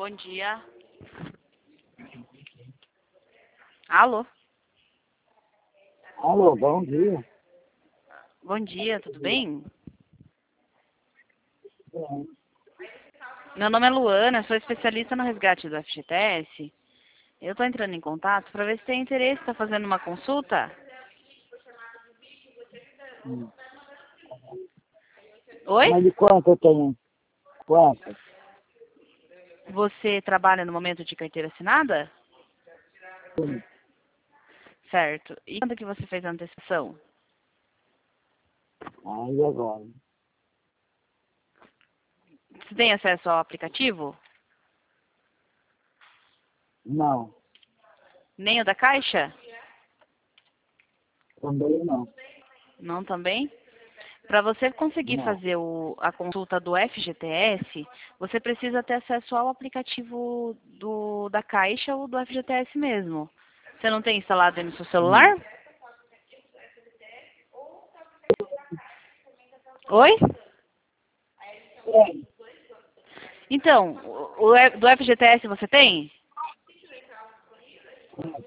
Bom dia. Alô? Alô, bom dia. Bom dia, tudo bem? Meu nome é Luana, sou especialista no resgate do FGTS. Eu estou entrando em contato para ver se tem interesse, está fazendo uma consulta? Oi? Mas de quanto eu tenho? Quanto? Você trabalha no momento de carteira assinada? Sim. Certo. E quando que você fez a antecipação? Aí agora. Você tem acesso ao aplicativo? Não, Nem o da Caixa? também não. Não também? Para você conseguir Não. fazer a consulta do FGTS, você precisa ter acesso ao aplicativo da Caixa ou do FGTS mesmo. Você não tem instalado aí no seu celular? Oi? Então, do FGTS você tem?